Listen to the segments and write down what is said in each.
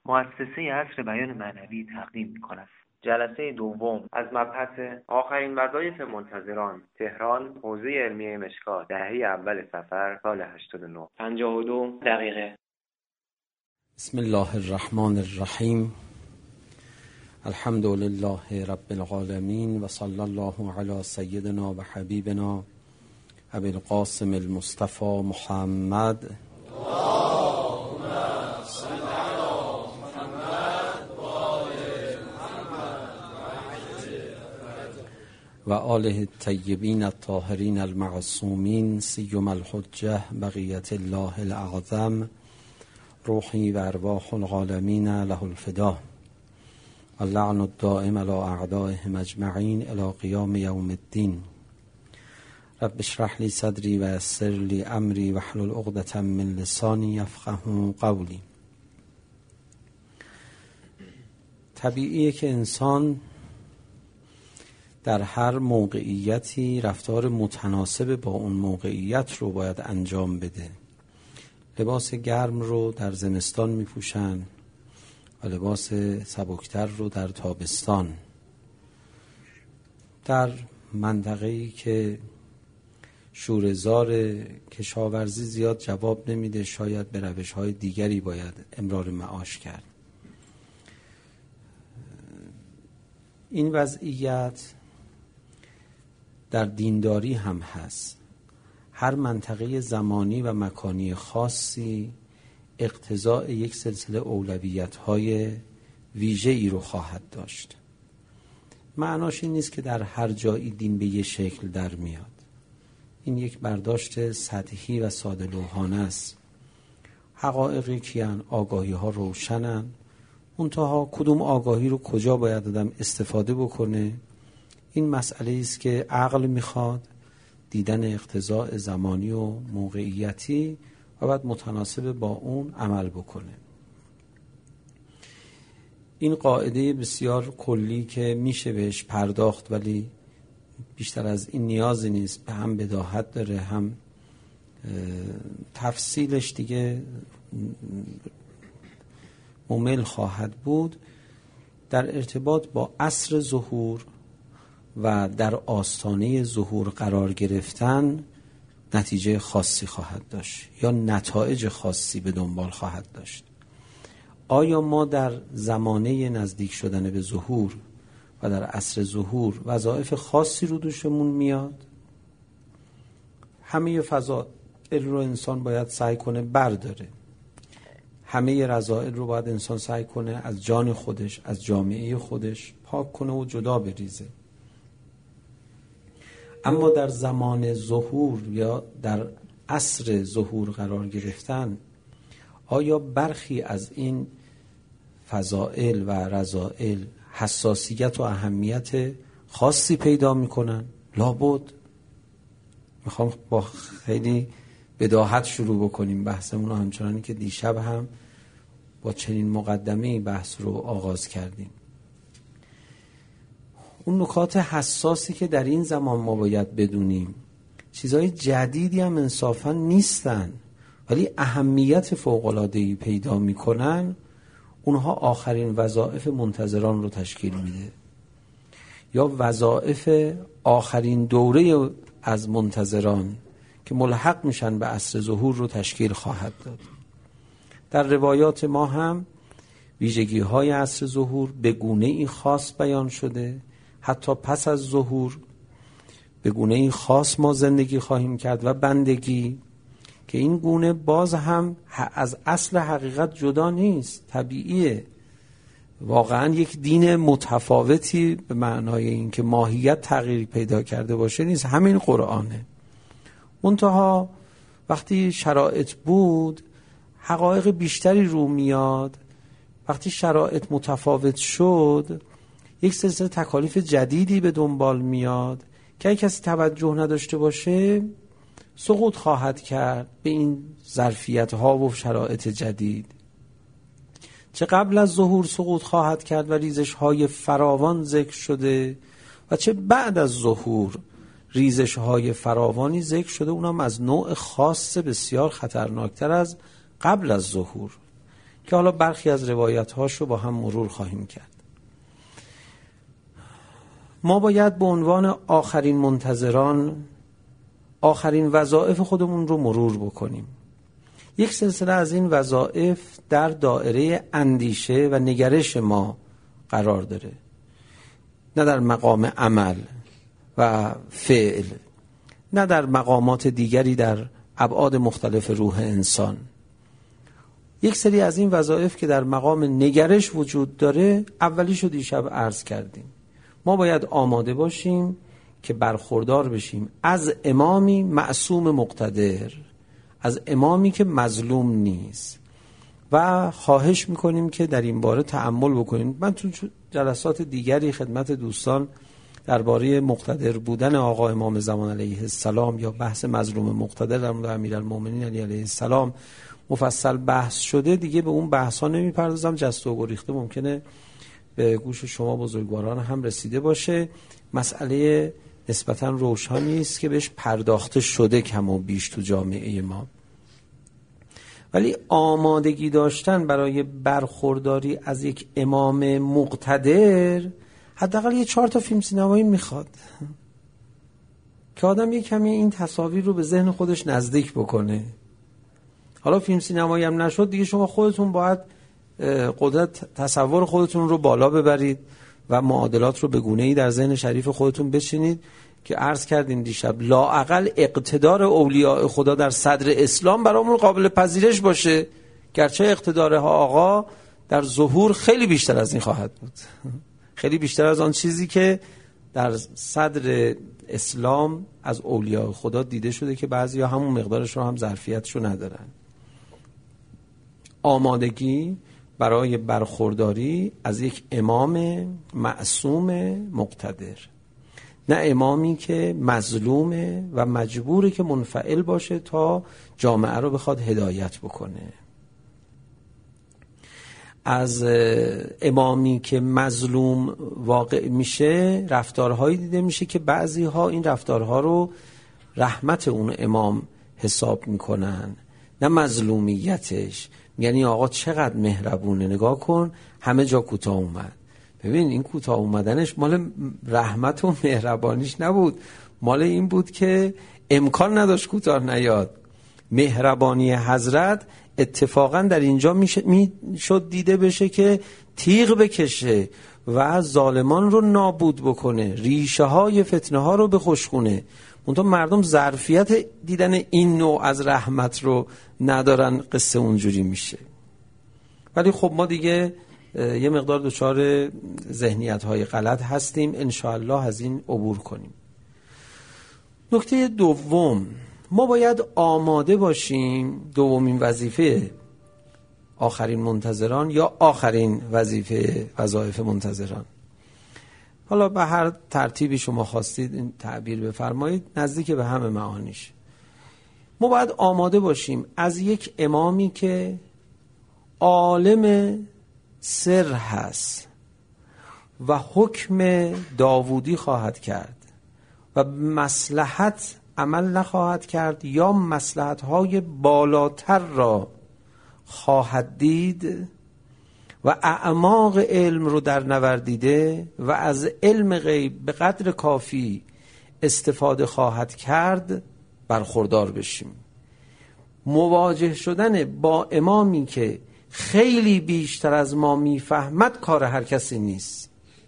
مؤسسه عصر بیان معنوی تقدیم می‌کند. جلسه دوم از مبحث آخرین وظایف منتظران، تهران، حوزه علمیه مشکات، دهه اول صفر سال 89، 52 دقیقه. بسم الله الرحمن الرحیم. الحمد لله رب العالمین و صلی الله علی سیدنا و حبیبنا ابی القاسم المصطفى محمد و آله الطیبین الطاهرین المعصومین سیما الحجة بقیت الله الاعظم روحی و ارواح العالمین له الفدا اللعن الدائم علی اعدائهم اجمعین الی قیام یوم الدین. رب اشرح لی صدری و یسر لی امری واحلل عقدة من لسانی یفقهوا قولی. طبیعیه که انسان در هر موقعیتی رفتار متناسب با اون موقعیت رو باید انجام بده. لباس گرم رو در زمستان میپوشن و لباس سبکتر رو در تابستان. در منطقه‌ای که شوره‌زار کشاورزی زیاد جواب نمیده، شاید به روش‌های دیگری باید امرار معاش کرد. این وضعیت در دینداری هم هست. هر منطقه زمانی و مکانی خاصی اقتضاء یک سلسله اولویت‌های ویژه‌ای رو خواهد داشت. معناش این نیست که در هر جایی دین به یک شکل در میاد. این یک برداشت سطحی و ساده لوحانه است. حقایقی کیان، آگاهی‌ها روشنن. منتها کدوم آگاهی رو کجا باید آدم استفاده بکنه، این مسئله است که عقل میخواد دیدن اقتضاء زمانی و موقعیتی و بعد متناسب با اون عمل بکنه. این قاعده بسیار کلی که میشه بهش پرداخت، ولی بیشتر از این نیازی نیست. به هم بداهت داره، هم تفصیلش دیگه ممل خواهد بود. در ارتباط با عصر ظهور و در آستانه ظهور قرار گرفتن نتیجه خاصی خواهد داشت یا نتایج خاصی به دنبال خواهد داشت. آیا ما در زمانه نزدیک شدن به ظهور و در عصر ظهور وظایف خاصی رو دوشمون میاد؟ همه فضائل رو انسان باید سعی کنه برداره. همه رذائل رو باید انسان سعی کنه از جان خودش، از جامعه خودش پاک کنه و جدا بریزه. اما در زمان ظهور یا در عصر ظهور قرار گرفتن، آیا برخی از این فضائل و رذائل حساسیت و اهمیت خاصی پیدا میکنن؟ لابد. میخوام با خیلی بداهت شروع بکنیم بحثمون رو، همچنانی که دیشب هم با چنین مقدمه‌ای بحث رو آغاز کردیم. اون نکات حساسی که در این زمان ما باید بدونیم چیزهای جدیدی هم انصافا نیستن، ولی اهمیت فوق‌العاده‌ای پیدا میکنن. اونها آخرین وظایف منتظران رو تشکیل میده یا وظایف آخرین دوره از منتظران که ملحق میشن به عصر ظهور رو تشکیل خواهد داد. در روایات ما هم ویژگی‌های عصر ظهور به گونه‌ای خاص بیان شده. حتی پس از ظهور به گونه‌ای خاص ما زندگی خواهیم کرد و بندگی، که این گونه باز هم از اصل حقیقت جدا نیست، طبیعیه. واقعا یک دین متفاوتی به معنای این که ماهیت تغییر پیدا کرده باشه نیست، همین قرآنه. منتها وقتی شرایط بود حقایق بیشتری رو میاد. وقتی شرایط متفاوت شد یک سلسله تکالیف جدیدی به دنبال میاد که اگه کسی توجه نداشته باشه سقوط خواهد کرد به این ظرفیت ها و شرایط جدید. چه قبل از ظهور سقوط خواهد کرد و ریزش های فراوان ذکر شده و چه بعد از ظهور ریزش های فراوانی ذکر شده، اونم از نوع خاص بسیار خطرناکتر از قبل از ظهور. که حالا برخی از روایت‌هاش رو با هم مرور خواهیم کرد. ما باید به عنوان آخرین منتظران آخرین وظایف خودمون رو مرور بکنیم. یک سلسله از این وظایف در دایره اندیشه و نگرش ما قرار داره، نه در مقام عمل و فعل، نه در مقامات دیگری در ابعاد مختلف روح انسان. یک سری از این وظایف که در مقام نگرش وجود داره، اولیشو دیشب عرض کردیم. ما باید آماده باشیم که برخوردار بشیم از امامی معصوم مقتدر، از امامی که مظلوم نیست، و خواهش میکنیم که در این باره تأمل بکنیم. من تو جلسات دیگری خدمت دوستان درباره مقتدر بودن آقا امام زمان علیه السلام یا بحث مظلوم مقتدر در مورد امیرالمومنین علی علیه السلام مفصل بحث شده، دیگه به اون بحث ها نمیپردازم. جست و گریخته ممکنه به گوش شما بزرگواران هم رسیده باشه. مسئله نسبتاً روشنی است که بهش پرداخته شده کم و بیش تو جامعه ما، ولی آمادگی داشتن برای برخورداری از یک امام مقتدر حداقل یه 4 تا فیلم سینمایی میخواد که آدم یه کمی این تصاویر رو به ذهن خودش نزدیک بکنه. حالا فیلم سینمایی هم نشد دیگه، شما خودتون باید قدرت تصور خودتون رو بالا ببرید و معادلات رو به گونه‌ای در ذهن شریف خودتون بچینید که عرض کردیم دیشب لااقل اقتدار اولیاء خدا در صدر اسلام برامون قابل پذیرش باشه، گرچه اقتدار آقا در ظهور خیلی بیشتر از این خواهد بود، خیلی بیشتر از آن چیزی که در صدر اسلام از اولیاء خدا دیده شده که بعضیا همون مقدارش رو هم ظرفیتش رو ندارن. آمادگی برای برخورداری از یک امام معصوم مقتدر، نه امامی که مظلومه و مجبوره که منفعل باشه تا جامعه رو بخواد هدایت بکنه. از امامی که مظلوم واقع میشه رفتارهایی دیده میشه که بعضی ها این رفتارها رو رحمت اون امام حساب میکنن، نه مظلومیتش. یعنی آقا چقدر مهربونه، نگاه کن همه جا کوتاه اومد. ببین این کوتاه اومدنش مال رحمت و مهربانیش نبود، مال این بود که امکان نداشت کوتاه نیاد. مهربانی حضرت اتفاقا در اینجا میشد دیده بشه که تیغ بکشه و ظالمان رو نابود بکنه، ریشه های فتنه ها رو بخشکونه. منتها مردم ظرفیت دیدن این نوع از رحمت رو ندارن، قصه اونجوری میشه. ولی خب ما دیگه یه مقدار دچار ذهنیت های غلط هستیم، انشاءالله از این عبور کنیم. نکته دوم، ما باید آماده باشیم. دومین وظیفه آخرین منتظران یا آخرین وظیفه وظایف منتظران، حالا به هر ترتیبی شما خواستید این تعبیر بفرمایید، نزدیک به همه معانیش. ما باید آماده باشیم از یک امامی که عالم سر هست و حکم داوودی خواهد کرد و مصلحت عمل نخواهد کرد یا مصلحت‌های بالاتر را خواهد دید و اعماق علم رو در نوردیده و از علم غیب به قدر کافی استفاده خواهد کرد، برخوردار بشیم. مواجه شدن با امامی که خیلی بیشتر از ما میفهمد کار هر کسی نیست.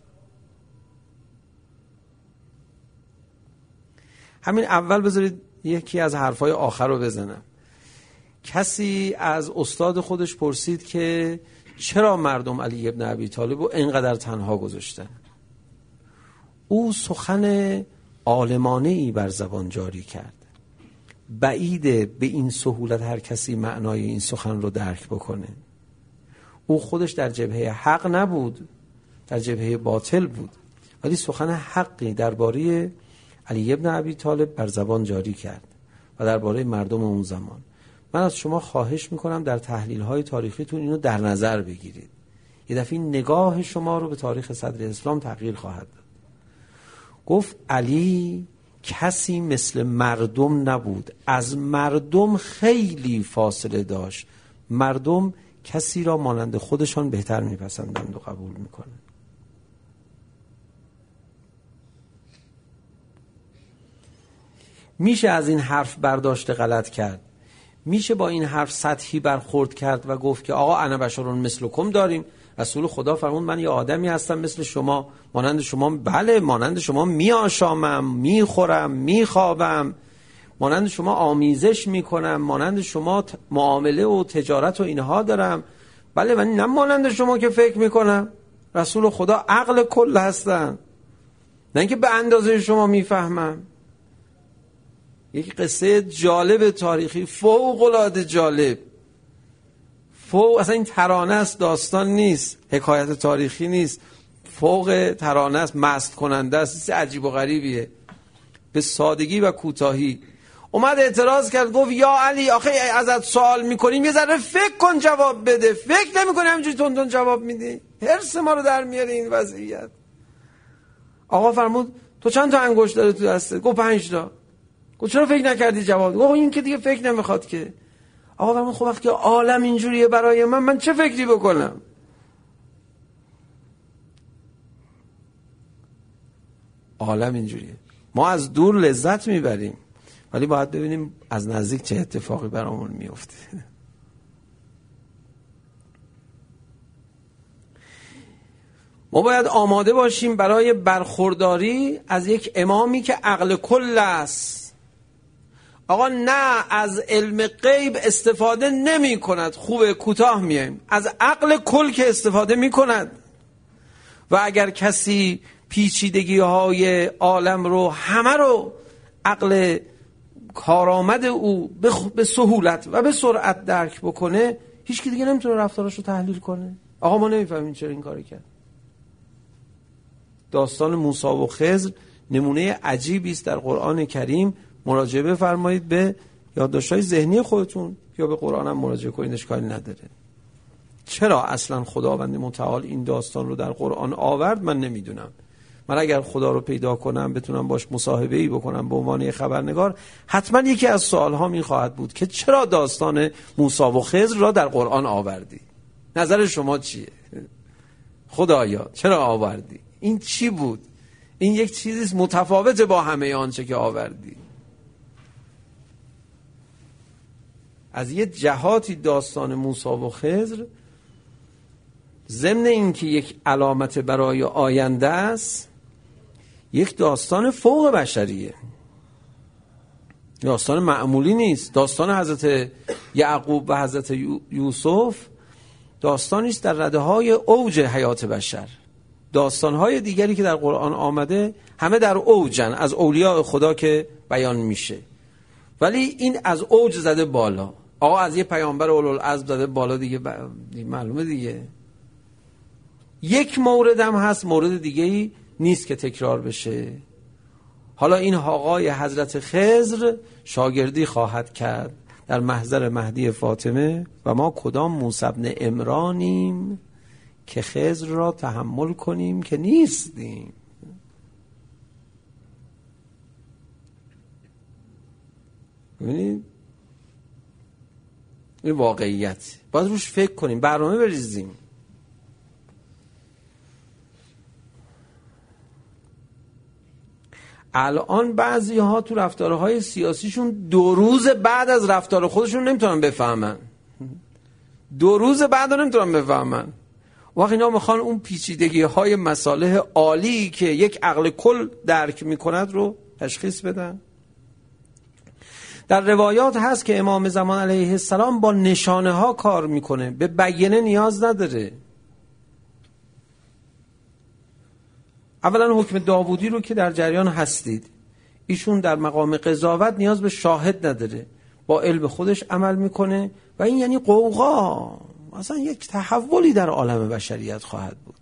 همین اول بذارید یکی از حرفای آخر رو بزنم. کسی از استاد خودش پرسید که چرا مردم علی ابن ابی طالب رو اینقدر تنها گذاشتن؟ او سخن عالمانه ای بر زبان جاری کرد. بعیده به این سهولت هر کسی معنای این سخن رو درک بکنه. او خودش در جبهه حق نبود، در جبهه باطل بود، ولی سخن حقی درباره علی ابن ابی طالب بر زبان جاری کرد و درباره مردم اون زمان. من از شما خواهش میکنم در تحلیل‌های تاریخیتون اینو در نظر بگیرید. یه دفعه نگاه شما رو به تاریخ صدر اسلام تغییر خواهد داد. گفت علی کسی مثل مردم نبود، از مردم خیلی فاصله داشت. مردم کسی را مانند خودشان بهتر میپسندند و قبول میکنند. میشه از این حرف برداشت غلط کرد، میشه با این حرف سطحی برخورد کرد و گفت که آقا انا بشرون مثلکم داریم. رسول خدا فرمود من یه آدمی هستم مثل شما، مانند شما. بله، مانند شما میآشامم، میخورم، میخوابم، مانند شما آمیزش میکنم، مانند شما معامله و تجارت و اینها دارم. بله، من نه مانند شما که فکر میکنم. رسول خدا عقل کل هستن، نه اینکه به اندازه شما میفهمم. یک قصه جالب تاریخی، فوق العاده جالب، اصلا این ترانه است، داستان نیست، حکایت تاریخی نیست، فوق ترانه است، مست کننده است، عجیب و غریبیه. به سادگی و کوتاهی اومد اعتراض کرد، گفت یا علی آخه ازت سوال میکنیم یه ذره فکر کن جواب بده، فکر نمیکنی همینجوری تون جواب میدی، حرص ما رو در میاره این وضعیت. آقا فرمود تو چند تا انگشت داره تو دستت؟ گفت 5 تا. گفت چرا فکر نکردی جواب؟ گفت این که دیگه فکر نمیخواد که. آقا فرمود خب وقتی عالم اینجوریه برای من چه فکری بکنم؟ عالم اینجوریه، ما از دور لذت میبریم ولی باید ببینیم از نزدیک چه اتفاقی برامون میفته. ما باید آماده باشیم برای برخورداری از یک امامی که عقل کل است. آقا نه از علم غیب استفاده نمی کند، خوبه کوتاه میایم، از عقل کل که استفاده می کند. و اگر کسی پیچیدگی های عالم رو همه رو عقل کارآمد او به سهولت و به سرعت درک بکنه، هیچ کی دیگه نمیتونه رفتارش رو تحلیل کنه. آقا ما نمیفهمیم چرا این کاری کرد. داستان موسی و خضر نمونه عجیبی است در قرآن کریم. مراجعه بفرمایید به یادداشت‌های ذهنی خودتون یا به قرآن هم مراجعه کنید، اشکالی نداره. چرا اصلا خداوند متعال این داستان رو در قرآن آورد من نمیدونم. من اگر خدا رو پیدا کنم بتونم باش مصاحبه‌ای بکنم به عنوان خبرنگار، حتما یکی از سوال‌هام این خواهد بود که چرا داستان موسی و خضر را در قرآن آوردی؟ نظر شما چیه؟ خدایا چرا آوردی؟ این چی بود؟ این یک چیزی متفاوت با همه آنچه که آوردی. از یه جهاتی داستان موسی و خضر ضمن این که یک علامت برای آینده است، یک داستان فوق بشریه، داستان معمولی نیست. داستان حضرت یعقوب و حضرت یوسف داستانی است در رده‌های اوج حیات بشر. داستان‌های دیگری که در قرآن آمده همه در اوجن، از اولیاء خدا که بیان میشه، ولی این از اوج زده بالا. آقا از یه پیامبر اولوالعزم زده بالا دیگه معلومه دیگه. یک مورد هم هست، مورد دیگه‌ای نیست که تکرار بشه. حالا این آقای حضرت خضر شاگردی خواهد کرد در محضر مهدی فاطمه و ما کدام موسی بن عمرانیم که خضر را تحمل کنیم که نیستیم. ببینید این واقعیت، باید روش فکر کنیم، برنامه بریزیم. الان بعضی ها تو رفتارهای سیاسیشون 2 روز بعد از رفتار خودشون نمیتونن بفهمن. 2 روز بعد نمیتونن بفهمن. وقتی اینا میخوان اون پیچیدگی های مصالح عالی که یک عقل کل درک میکند رو تشخیص بدن. در روایات هست که امام زمان علیه السلام با نشانه ها کار میکنه، به بیانه نیاز نداره. اولا حکم داوودی رو که در جریان هستید، ایشون در مقام قضاوت نیاز به شاهد نداره، با علم خودش عمل میکنه و این یعنی قوقا. اصلا یک تحولی در عالم بشریت خواهد بود.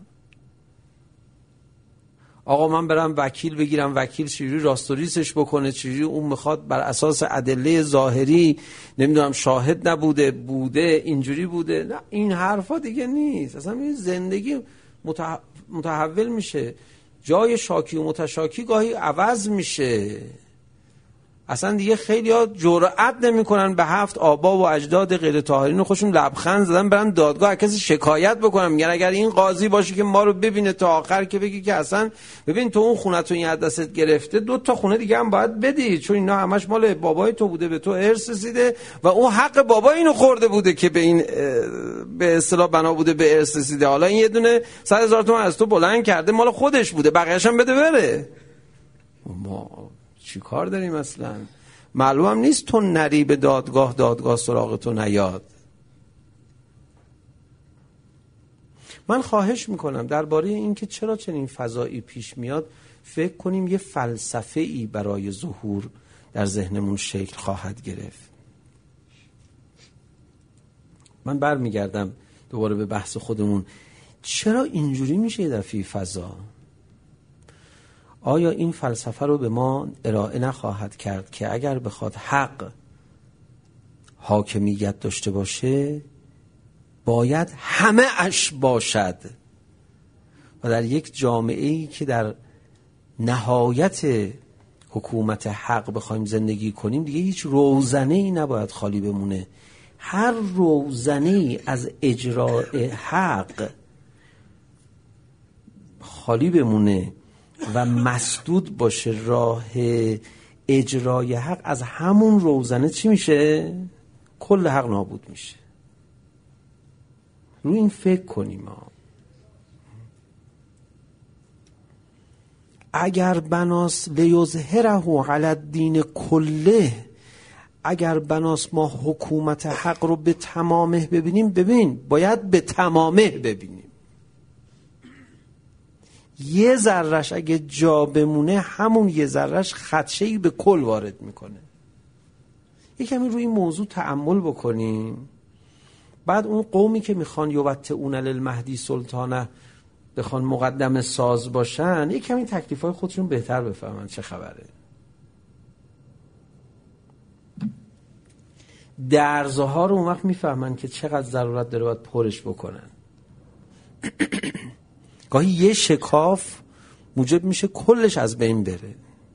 آقا من برم وکیل بگیرم، وکیل چجوری راست و ریسش بکنه، چجوری اون میخواد بر اساس ادله ظاهری نمیدونم شاهد نبوده بوده اینجوری بوده، نه این حرفا دیگه نیست. اصلا این زندگی متحول میشه، جای شاکی و متشاکی گاهی عوض میشه. اصلا دیگه خیلی‌ها جرئت نمی‌کنن به 7 آبا و اجداد غیر طاهرین خودشون لبخند زدن برن دادگاه کسی شکایت بکنن. میگن اگر این قاضی باشه که ما رو ببینه تا آخر که بگی که اصلا ببین تو اون خونه تو این از دستت گرفته 2 تا خونه دیگه هم باید بدی، چون اینا همش مال بابای تو بوده، به تو ارث رسیده و اون حق بابا اینو خورده بوده که به این به اصطلاح بنا بوده به ارث رسیده. حالا این یه دونه 100,000 تومان از تو بلند کرده مال خودش بوده، بقیه‌اش هم بده بره. ما چی کار داریم اصلا؟ معلومم نیست تو نری به دادگاه سراغ تو نیاد. من خواهش میکنم درباره این که چرا چنین فضایی پیش میاد فکر کنیم یه فلسفه‌ای برای ظهور در ذهنمون شکل خواهد گرفت. من برمیگردم دوباره به بحث خودمون. چرا اینجوری میشه یه دفعه فضا؟ آیا این فلسفه رو به ما ارائه نخواهد کرد که اگر بخواد حق حاکمیت داشته باشه باید همه اش باشد و در یک جامعه‌ای که در نهایت حکومت حق بخوایم زندگی کنیم دیگه هیچ روزنه‌ای نباید خالی بمونه. هر روزنه‌ای از اجراء حق خالی بمونه و مسدود باشه راه اجرای حق، از همون روزنه چی میشه؟ کل حق نابود میشه. روی این فکر کنیم. اگر بناس لیظهره علی الدین کله، اگر بناس ما حکومت حق رو به تمامه ببینیم، باید به تمامه ببینیم. یه ذرهش اگه جا بمونه همون یه ذرهش خدشه‌ای به کل وارد میکنه. یکمی روی این موضوع تأمل بکنیم. بعد اون قومی که میخوان یوطئون للمهدی سلطانه بخوان مقدم ساز باشن یکمی تکلیفای خودشون بهتر بفهمن چه خبره. درزها رو اون وقت میفهمن که چقدر ضرورت داره باید پرش بکنن. گاهی یه شکاف موجب میشه کلش از بین بره.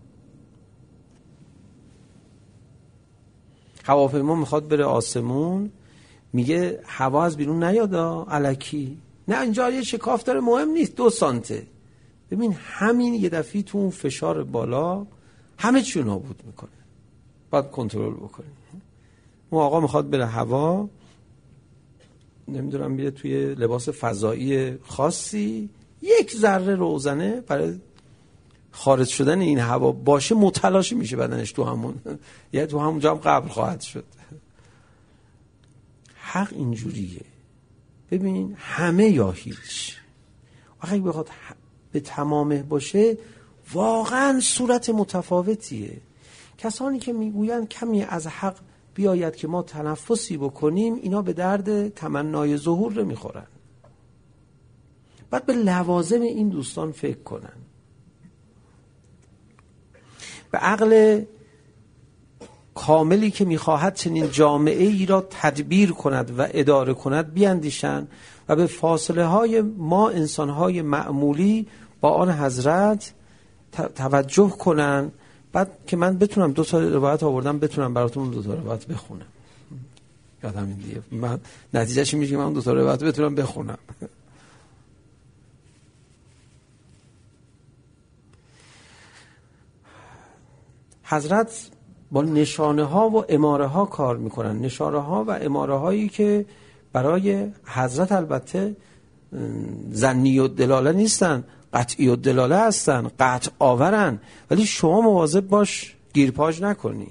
هواپیما میخواد بره آسمون، میگه هوا از بیرون نیادا الکی، نه اینجا یه شکاف داره مهم نیست 2 سانته. ببین همین یه دفعه تو اون فشار بالا همه چی نابود میکنه. باید کنترل بکنیم. اون آقا میخواد بره هوا، نمیدونم بیره توی لباس فضایی خاصی، 1 ذره روزنه برای خارج شدن این هوا باشه متلاشی میشه بدنش تو همون، یعنی تو همونجا هم قبر خواهد شد. حق اینجوریه. ببین همه یا هیچ. اگه بخواد به تمامه باشه واقعا صورت متفاوتیه. کسانی که میگوین کمی از حق بیاید که ما تنفسی بکنیم، اینا به درد تمنای ظهور نمیخورن. باید به لوازم این دوستان فکر کنن، به عقل کاملی که میخواهد چنین جامعه ای را تدبیر کند و اداره کند بیاندیشند و به فاصله های ما انسان های معمولی با آن حضرت توجه کنند. بعد که من بتونم 2 تا روایت آوردم بتونم براتون 2 تا روایت بخونم. یادم این دیگه من نتیجهش میشه که من 2 تا روایت بتونم بخونم. حضرت با نشانه ها و اماره ها کار میکنن. نشانه ها و اماره هایی که برای حضرت البته ظنی و دلاله نیستن، قطعی و دلاله هستن، قطع آورن، ولی شما مواظب باش گیرپاش نکنی.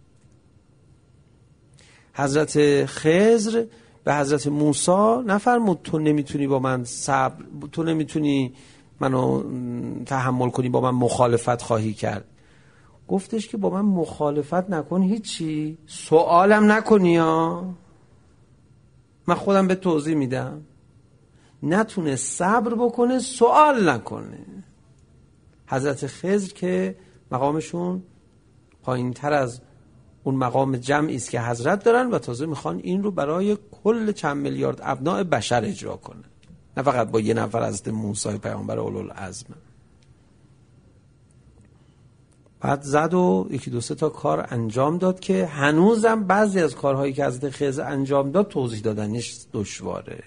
حضرت خضر به حضرت موسی نفرمود تو نمیتونی با من صبر، تو نمیتونی منو تحمل کنی، با من مخالفت خواهی کرد. گفتش که با من مخالفت نکن، هیچی، سوالم نکنی ها، من خودم به توضیح میدم. نتونه صبر بکنه، سوال نکنه. حضرت خضر که مقامشون پایین تر از اون مقام جمعی است که حضرت دارن و تازه میخوان این رو برای کل چند میلیارد ابناء بشر اجرا کنن، نه فقط با 1 نفر حضرت موسی پیامبر اولوالعزم. بعد زد و یکی دو سه تا کار انجام داد که هنوزم بعضی از کارهایی که حضرت خضر انجام داد توضیح دادنش دشواره.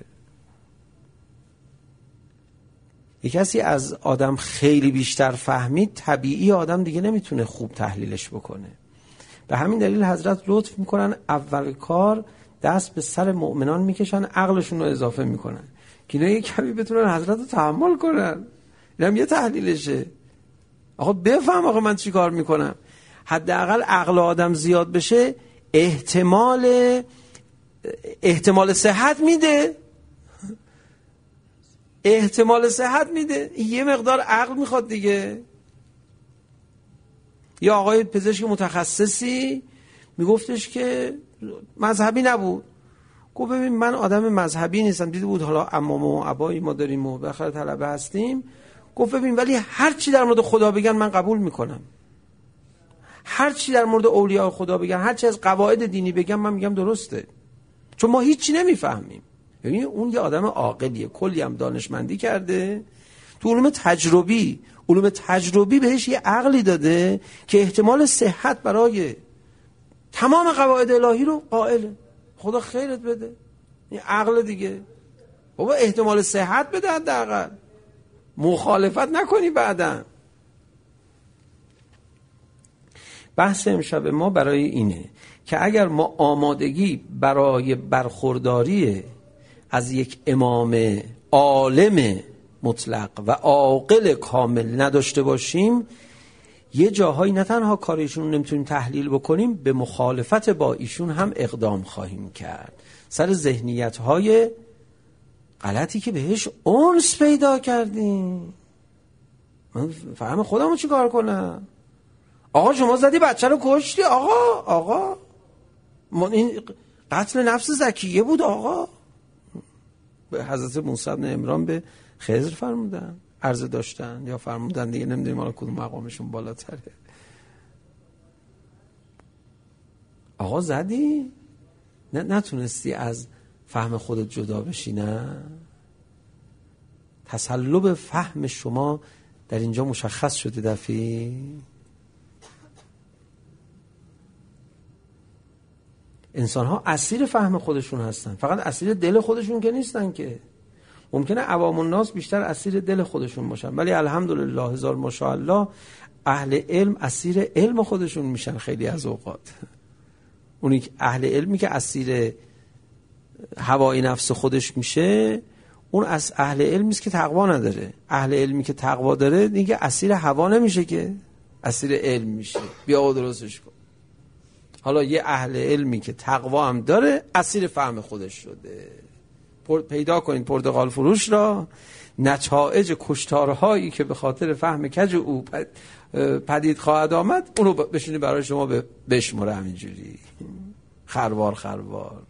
یک کسی از آدم خیلی بیشتر فهمید، طبیعی آدم دیگه نمیتونه خوب تحلیلش بکنه. به همین دلیل حضرت لطف میکنن اول کار دست به سر مؤمنان میکشن، عقلشون رو اضافه میکنن که اینا یک کمی بتونن حضرت رو تحمل کنن. این هم یه تحلیلشه. آقا بفهم آقا من چی کار میکنم. حداقل عقل آدم زیاد بشه احتمال صحت میده. احتمال صحت میده. یه مقدار عقل میخواد دیگه. یا آقای پزشک متخصصی میگفتش که مذهبی نبود، گفت ببین من آدم مذهبی نیستم، دیده بود حالا عمامه و عبایی ما داریم و بالاخره طلبه هستیم، گفت ببین ولی هر چی در مورد خدا بگن من قبول میکنم، هر چی در مورد اولیاء خدا بگن، هر چی از قواعد دینی بگن من میگم درسته، چون ما هیچی نمیفهمیم. ببین اون یه آدم عاقلیه، کلی هم دانشمندی کرده، تو علوم تجربی بهش یه عقلی داده که احتمال صحت برای تمام قواعد الهی رو قائله. خدا خیرت بده. این عقل دیگه. بابا احتمال صحت بده، حداقل مخالفت نکنی بعداً. بحث امشب ما برای اینه که اگر ما آمادگی برای برخورداری از یک امام عالم مطلق و عاقل کامل نداشته باشیم، یه جاهایی نه تنها کارشون رو نمیتونیم تحلیل بکنیم، به مخالفت با ایشون هم اقدام خواهیم کرد سر ذهنیت‌های غلطی که بهش انس پیدا کردیم. من فهم خودمو چی کار کنم؟ آقا شما زدی بچه رو کشتی. آقا این قتل نفس زکیه بود. آقا به حضرت موسی بن عمران به خضر فرمودن، عرضه داشتن یا فرمودن دیگه، نمیدونیم حالا کدوم مقامشون بالاتره. آقا زدی؟ نتونستی از فهم خودت جدا بشی؟ نه، تسلب فهم شما در اینجا مشخص شده. دفعی انسان ها اسیر فهم خودشون هستن، فقط اسیر دل خودشون که نیستن که. ممکنه عوام الناس بیشتر اسیر دل خودشون باشن، ولی الحمدلله هزار ماشاءالله اهل علم اسیر علم خودشون میشن خیلی از اوقات. اونی که اهل علمی که اسیر هوای نفس خودش میشه، اون از اهل علمی است که تقوا نداره. اهل علمی که تقوا داره دیگه اسیر هوا نمیشه که، اسیر علم میشه. بیا درستش کن. حالا یه اهل علمی که تقوا هم داره اسیر فهم خودش شده. پیدا کنید پرتقال فروش را، نتایج کشتارهایی که به خاطر فهم کج او پدید خواهد آمد، اونو بشینید برای شما بشمره همینجوری خروار.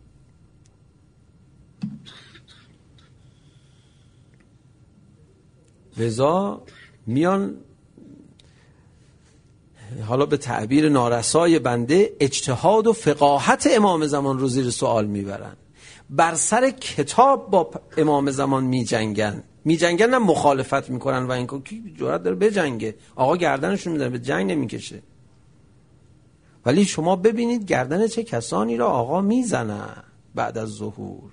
لذا میان حالا به تعبیر نارسای بنده اجتهاد و فقاهت امام زمان رو زیر سوال میبرن، بر سر کتاب با امام زمان میجنگن نه مخالفت میکنن. و این کی جرأت داره بجنگه؟ آقا گردنشون میزنه، به جنگ نمیکشه. ولی شما ببینید گردن چه کسانی را آقا میزنن بعد از ظهور.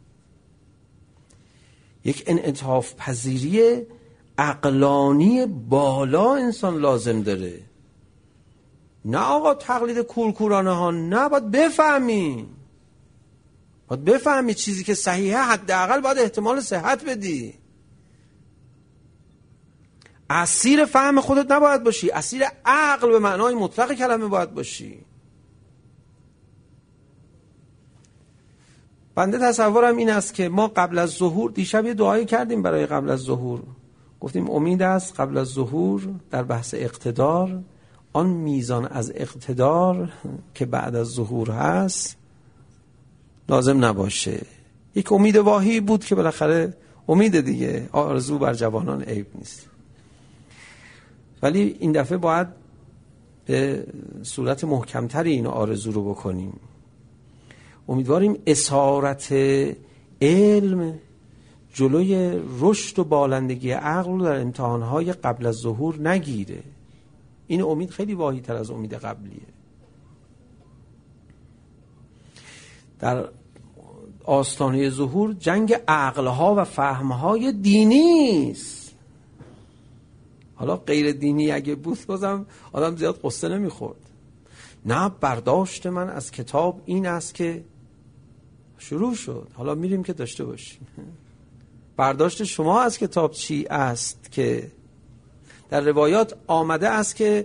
یک انعطاف پذیری عقلانی بالا انسان لازم داره. نه آقا تقلید کورکورانه ها، نه، باید بفهمی چیزی که صحیحه حداقل باید احتمال صحت بدی. اسیر فهم خودت نباید باشی، اسیر عقل به معنای مطلق کلمه باید باشی. بنده تصورم این است که ما قبل از ظهور، دیشب یه دعایی کردیم برای قبل از ظهور، گفتیم امید است قبل از ظهور در بحث اقتدار، آن میزان از اقتدار که بعد از ظهور هست لازم نباشه. یک امید واهی بود که بالاخره امید دیگه، آرزو بر جوانان عیب نیست. ولی این دفعه باید به صورت محکمتری این آرزو رو بکنیم. امیدواریم اسارت علم جلوی رشد و بالندگی عقل رو در امتحانهای قبل از ظهور نگیره. این امید خیلی واهی‌تر از امید قبلیه. در آستانه ظهور جنگ عقلها و فهمهای دینی است. حالا غیر دینی اگه بود بازم آدم زیاد قصه نمیخورد. نه، برداشت من از کتاب این است که شروع شد. حالا میریم که داشته باشیم. برداشت شما از کتاب چی است که در روایات آمده است که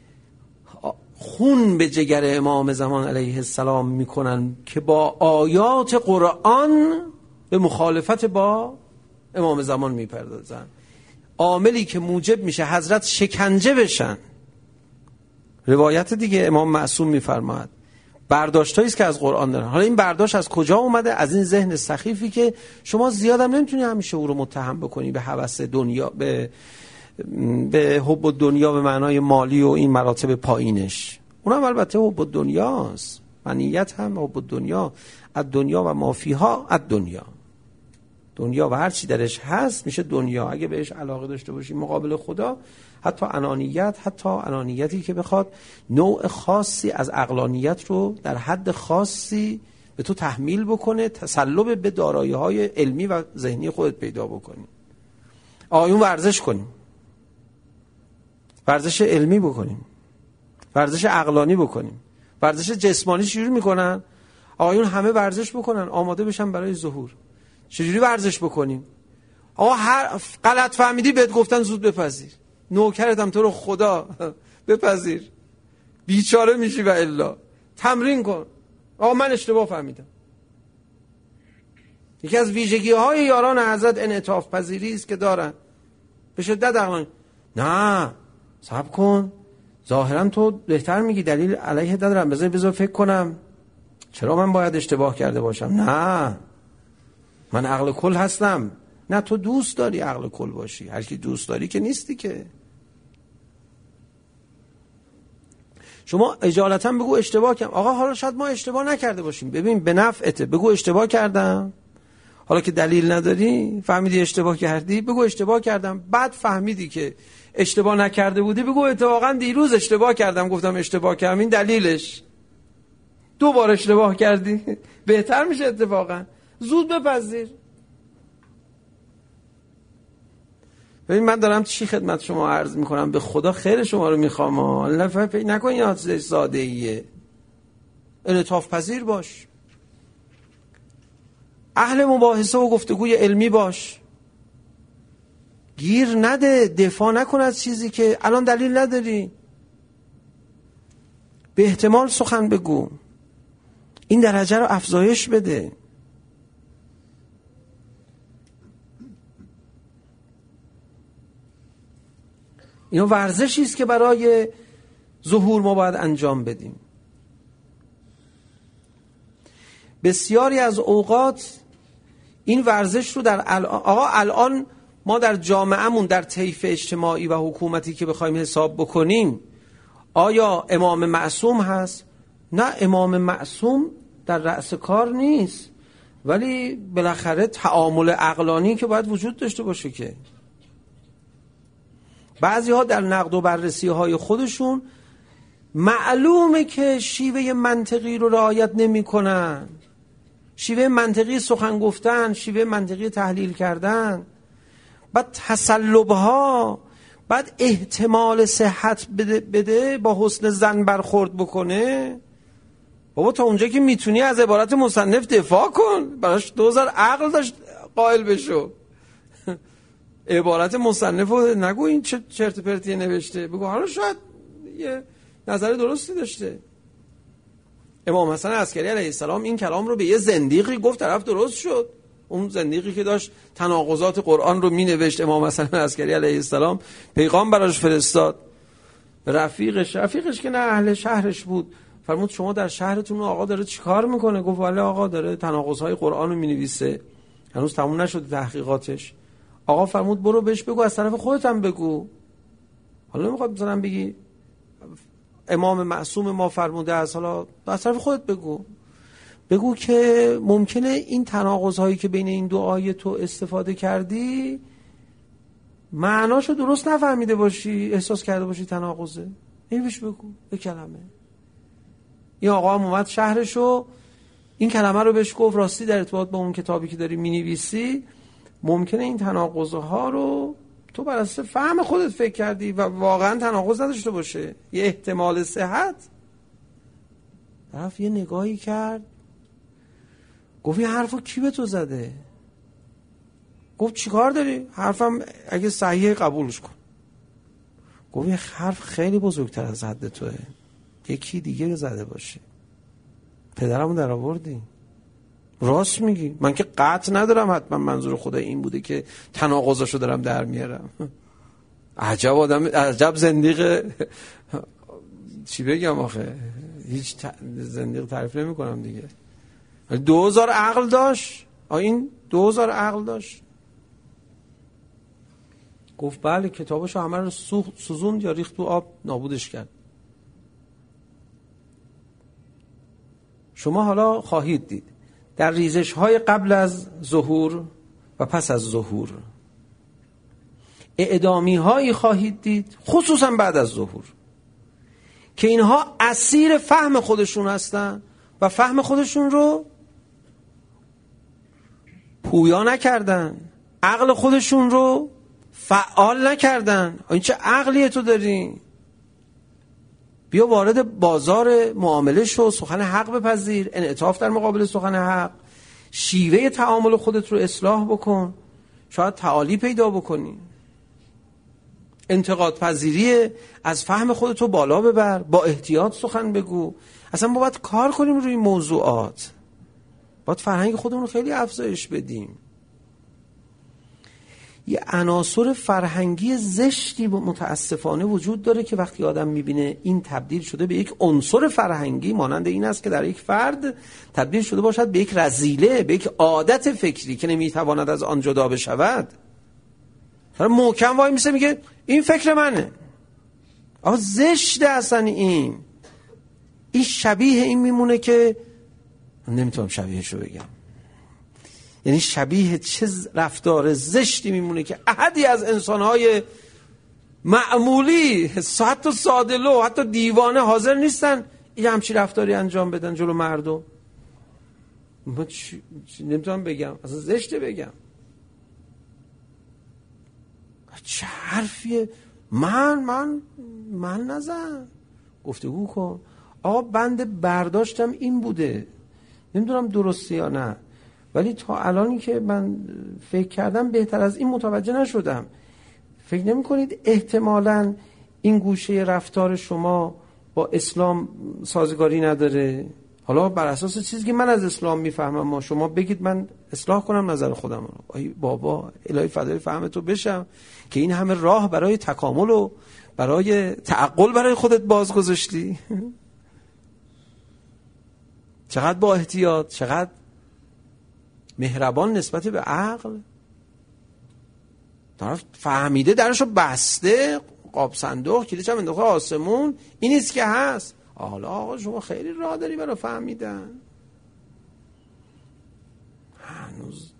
خون به جگر امام زمان علیه السلام میکنن که با آیات قرآن به مخالفت با امام زمان میپردازن، عاملی که موجب میشه حضرت شکنجه بشن. روایت دیگه امام معصوم میفرماید برداشتایی است که از قرآن دارن. حالا این برداشت از کجا اومده؟ از این ذهن سخیفی که شما زیادم نمیتونی همیشه او رو متهم بکنی به هوس دنیا، به حب الدنیا به معنای مالی و این مراتب پایینش. اونم البته حب الدنیاست، منیت هم حب الدنیا، الدنیا و ما فیها الدنیا. دنیا و هر چی درش هست میشه دنیا. اگه بهش علاقه داشته باشی مقابل خدا، حتی انانیتی که بخواد نوع خاصی از عقلانیت رو در حد خاصی به تو تحمیل بکنه، تسلب به دارایی‌های علمی و ذهنی خودت پیدا بکنی. آیون ورزش کنیم، ورزش علمی بکنیم، ورزش عقلانی بکنیم. ورزش جسمانی چجوری میکنن؟ آقایون همه ورزش بکنن آماده بشن برای ظهور. چجوری ورزش بکنیم؟ آقا هر غلط فهمیدی بهت گفتن زود بپذیر، نوکرتم تو رو خدا بپذیر، بیچاره میشی و الا تمرین کن. آقا من اشتباه فهمیدم. یکی از ویژگی‌های یاران حضرت انعطاف پذیری است که دارن به شدت عقلانی. نه صبر کن، ظاهرا تو بهتر میگی، دلیل علیه ندارم، بذار فکر کنم چرا من باید اشتباه کرده باشم. نه من عقل کل هستم. نه تو دوست داری عقل کل باشی، هر کی دوست داری که نیستی که. شما اجالتا بگو اشتباه کردم. آقا حالا شاید ما اشتباه نکرده باشیم، ببین به نفعته، بگو اشتباه کردم. حالا که دلیل نداری، فهمیدی اشتباه کردی، بگو اشتباه کردم. بعد فهمیدی که اشتباه نکرده بودی، بگو اتفاقا دیروز اشتباه کردم، گفتم اشتباه کردم، این دلیلش. دوباره اشتباه کردی بهتر میشه. اتفاقا زود بپذیر. ببین من دارم چی خدمت شما عرض میکنم، به خدا خیر شما رو میخوام. فکر نکن این حادثه ساده ایه. انعطاف پذیر باش، اهل مباحثه و گفتگوی علمی باش، گیر نده، دفاع نکن از چیزی که الان دلیل نداری، به احتمال سخن بگو، این درجه رو افزایش بده. اینو ورزشی است که برای ظهور ما باید انجام بدیم. بسیاری از اوقات این ورزش رو الان ما در جامعهمون، در طیف اجتماعی و حکومتی که بخوایم حساب بکنیم، آیا امام معصوم هست؟ نه، امام معصوم در رأس کار نیست، ولی بالاخره تعامل عقلانی که باید وجود داشته باشه. که بعضی ها در نقد و بررسی های خودشون معلومه که شیوه منطقی رو رعایت نمی کنن، شیوه منطقی سخن گفتن، شیوه منطقی تحلیل کردن، بعد تسلب ها، بعد احتمال صحت بده با حسن ظن برخورد بکنه. بابا تا اونجا که میتونی از عبارت مصنف دفاع کن، براش 2000 عقل داشت قائل بشو. عبارت مصنف رو نگو این چه چرت پرتی نوشته، بگو حالا شاید یه نظر درستی داشته. امام حسن عسکری علیه السلام این کلام رو به یه زندیقی گفت، طرف درست شد. اون زندیقی که داشت تناقضات قرآن رو می نوشت، امام حسن عسکری علیه السلام پیغام براش فرستاد به رفیقش که نه اهل شهرش بود. فرمود شما در شهرتون آقا داره چیکار میکنه؟ گفت ولی آقا داره تناقض‌های قرآن رو می نویسه، هنوز تموم نشده تحقیقاتش. آقا فرمود برو بهش بگو از طرف خودت هم بگو. حالا نمیخواد مثلا بگی امام معصوم ما فرموده است، حالا از طرف خودت بگو که ممکنه این تناقض‌هایی که بین این دو آیه تو استفاده کردی معناشو درست نفهمیده باشی، احساس کرده باشی تناقضه. اینو بهش بگو به کلمه. این آقا هم اومد شهرشو، این کلمه رو بهش گفت. راستی در ارتباط با اون کتابی که داری مینویسی ممکنه این تناقض‌ها رو تو بر اساس فهم خودت فکر کردی و واقعا تناقض نداشته باشه، یه احتمال صحت. طرف یه نگاهی کرد، گفت این حرفو کی به تو زده؟ گفت چیکار داری؟ حرفم اگه صحیحه قبولش کن. گفت این حرف خیلی بزرگتر از حد توه، یکی دیگه زده باشه. پدرمو در آوردی. راست میگی، من که قطع ندارم حتما منظور خدا این بوده که تناقضاشو دارم در میارم. عجب آدم، عجب زندیق. چی بگم آخه، هیچ زندیق تعریف نمی کنم دیگه. 2000 عقل داشت. این 2000 عقل داشت. گفت بله، کتابشو همه رو سوزوند یا ریخت تو آب نابودش کرد. شما حالا خواهید دید در ریزش های قبل از ظهور و پس از ظهور اعدامی هایی خواهید دید، خصوصا بعد از ظهور، که اینها اسیر فهم خودشون هستن و فهم خودشون رو پویا نکردن، عقل خودشون رو فعال نکردن. این چه عقلیه تو داری؟ بیا وارد بازار معامله شو، سخن حق بپذیر، انعطاف در مقابل سخن حق، شیوه تعامل خودت رو اصلاح بکن، شاید تعالی پیدا بکنی. انتقاد پذیری از فهم خودت رو بالا ببر، با احتیاط سخن بگو. اصلا ما باید کار کنیم روی این موضوعات، باید فرهنگ خودمون رو خیلی افزایش بدیم. یه عناصر فرهنگی زشتی متاسفانه وجود داره که وقتی آدم میبینه این تبدیل شده به یک عنصر فرهنگی، مانند این است که در یک فرد تبدیل شده باشد به یک رذیله، به یک عادت فکری که نمیتواند از آن جدا بشود. محکم وای میسه میگه این فکر منه. آقا زشته اصلا. این شبیه این میمونه که نمیتونم شبیهشو بگم، یعنی شبیه چه رفتار زشتی میمونه که احدی از انسانهای معمولی، حتی ساده لوح، حتی دیوانه حاضر نیستن یه همچی رفتاری انجام بدن جلو مردم. من نمیتونم بگم، اصلا زشته بگم. چه حرفیه؟ من نزن، گفتگو کن. آقا بنده برداشتم این بوده، نمیدونم درسته یا نه، ولی تا الانی که من فکر کردم بهتر از این متوجه نشدم. فکر نمی کنید احتمالاً این گوشه رفتار شما با اسلام سازگاری نداره؟ حالا بر اساس چیزی که من از اسلام میفهمم، ما شما بگید من اصلاح کنم نظر خودم رو. ای بابا، الهی فدای فهم تو بشم که این همه راه برای تکامل و برای تعقل برای خودت باز گذاشتی. چقدر با احتیاط، چقدر مهربان نسبت به عقل. طرف فهمیده، درشو بسته، قاب صندوق کلیدش هم انداخته آسمون، این نیست که هست. حالا آقا شما خیلی راه داری برای فهمیدن. هنوز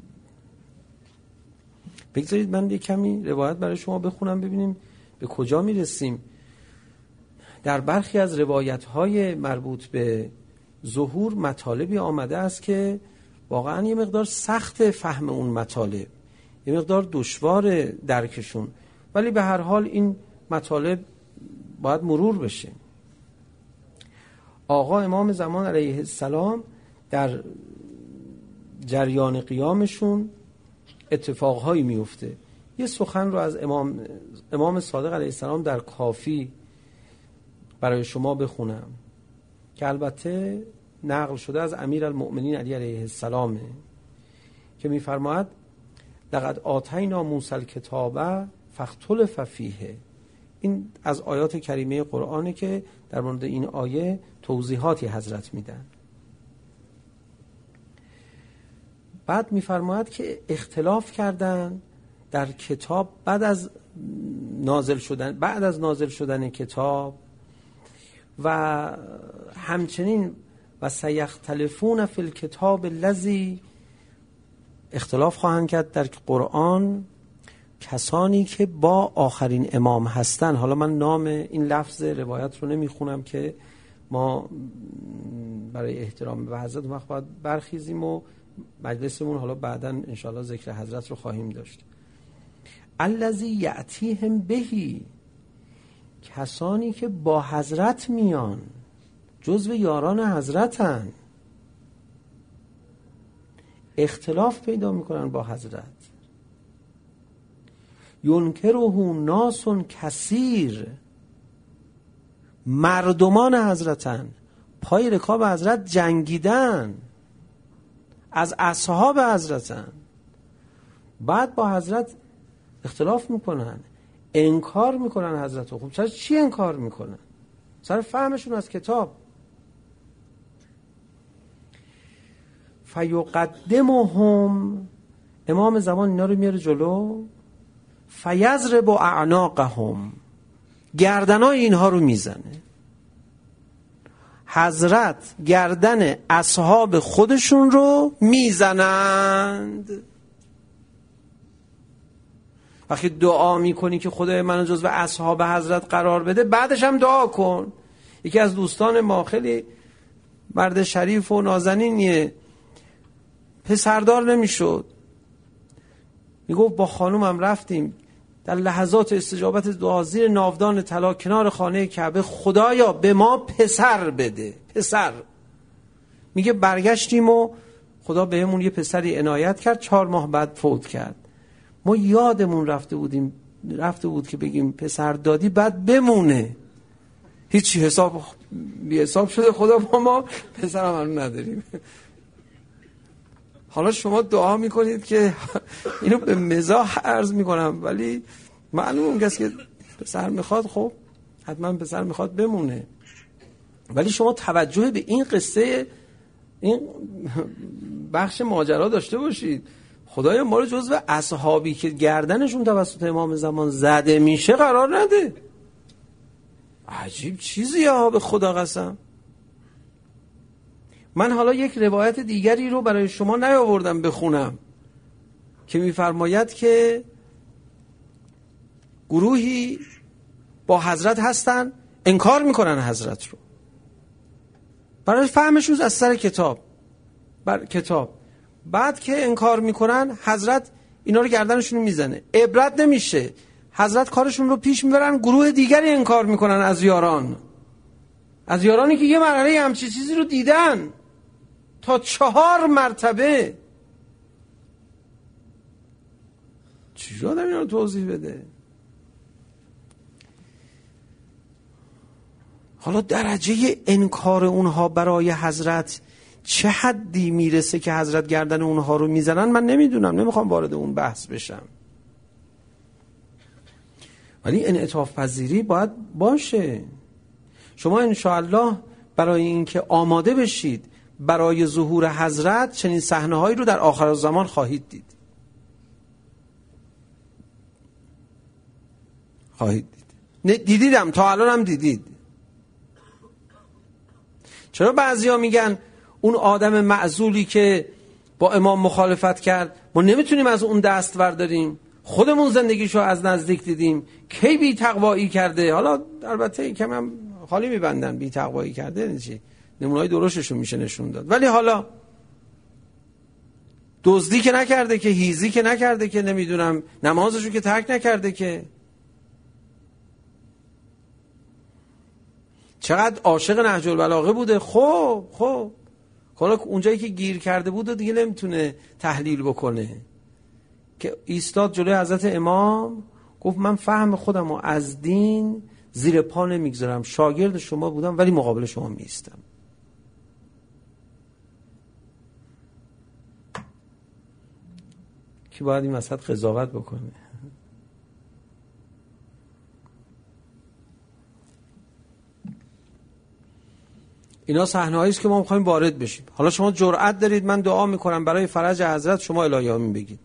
بگذارید من یک کمی روایت برای شما بخونم ببینیم به کجا میرسیم. در برخی از روایت‌های مربوط به ظهور مطالبی آمده است که واقعا یه مقدار سخت فهم اون مطالب، یه مقدار دشوار درکشون، ولی به هر حال این مطالب باید مرور بشه. آقا امام زمان علیه السلام در جریان قیامشون اتفاقهایی میفته. یه سخن رو از امام صادق علیه السلام در کافی برای شما بخونم که البته نقل شده از امیرالمؤمنین علی علیه السلام که میفرماید لقد آتینا موسی الکتاب فاختلف فیه. این از آیات کریمه قرآنه که در مورد این آیه توضیحاتی حضرت میدن. بعد میفرماید که اختلاف کردن در کتاب بعد از نازل شدن کتاب، و همچنین و سیختلفون فی الکتاب الذی، اختلاف خواهند کرد در قرآن کسانی که با آخرین امام هستن. حالا من نام این لفظ روایت رو نمیخونم که ما برای احترام به حضرت وقت باید برخیزیم و مجلسمون حالا بعداً انشاءالله ذکر حضرت رو خواهیم داشت. الذی یأتیهم بهی، کسانی که با حضرت میان، جزو یاران حضرتن، اختلاف پیدا میکنن با حضرت. ینکره ناس کثیر، مردمان حضرتن، پای رکاب حضرت جنگیدن، از اصحاب حضرتن، بعد با حضرت اختلاف میکنن، انکار میکنن حضرت رو. خب سر چی انکار میکنن؟ سر فهمشون از کتاب. فیقدمهم، امام زمان اینا رو میاره جلو، فیضرب اعناقهم، گردنای اینها رو میزنه. حضرت گردن اصحاب خودشون رو میزنند. وقتی دعا میکنی که خدای منو جزو اصحاب حضرت قرار بده، بعدش هم دعا کن. یکی از دوستان ما خیلی مرد شریف و نازنینیه، پسردار نمیشد، میگفت با خانومم رفتیم در لحظات استجابت دعا زیر ناودان طلا کنار خانه کعبه، خدایا به ما پسر بده، پسر. میگه برگشتیم و خدا بهمون یه پسری عنایت کرد، 4 ماه بعد فوت کرد. ما یادمون رفته بود که بگیم پسر دادی بعد بمونه. هیچی، حساب بی حساب شده، خدا با ما پسر هم نداریم. حالا شما دعا میکنید که اینو به مزاح عرض میکنم، ولی معلوم کسی که پسر میخواد، خب حتما پسر میخواد بمونه. ولی شما توجه به این قصه، این بخش ماجرا داشته باشید. خدایا ما رو جزو اصحابی که گردنشون توسط امام زمان زده میشه قرار نده. عجیب چیزیه ها، به خدا قسم. من حالا یک روایت دیگری رو برای شما نیاوردم بخونم که میفرماید که گروهی با حضرت هستن، انکار میکنن حضرت رو، برای فهمشون از سر کتاب، بعد که انکار میکنن حضرت اینا رو گردنشون میزنه، عبرت نمیشه، حضرت کارشون رو پیش میبرن، گروه دیگری انکار میکنن از یارانی که یه مرحله همچی چیزی رو دیدن تا 4 مرتبه. چجوری آدم اینا رو توضیح بده؟ حالا درجه انکار اونها برای حضرت چه حدی میرسه که حضرت گردن اونها رو میزنن؟ من نمیدونم، نمیخوام وارد اون بحث بشم، ولی انعطاف پذیری باید باشه. شما انشاءالله برای اینکه آماده بشید برای ظهور حضرت، چنین صحنه‌هایی رو در آخر الزمان خواهید دید. دیدیدم، تا الان هم دیدید. چرا بعضیا میگن اون آدم معزولی که با امام مخالفت کرد ما نمیتونیم از اون دست برداریم، خودمون زندگیشو از نزدیک دیدیم، کی بی تقوایی کرده؟ حالا البته کم هم خالی میبندن بی تقوایی کرده نیچی، نمونه‌های درشتشون میشه نشون داد، ولی حالا دزدی که نکرده، که هیزی که نکرده، که نمیدونم نمازشو که ترک نکرده، که چقدر عاشق نهج البلاغه بوده. خب حالا اونجایی که گیر کرده بود و دیگه نمیتونه تحلیل بکنه، که ایستاد جلوی حضرت امام گفت من فهم خودم رو از دین زیر پا نمیگذارم، شاگرد شما بودم ولی مقابل شما میستم. کی باید این وسط قضاوت بکنه؟ اینا صحنه‌هایی است که ما می‌خوایم وارد بشیم. حالا شما جرأت دارید، من دعا میکنم برای فرج حضرت، شما الهی آمین بگید.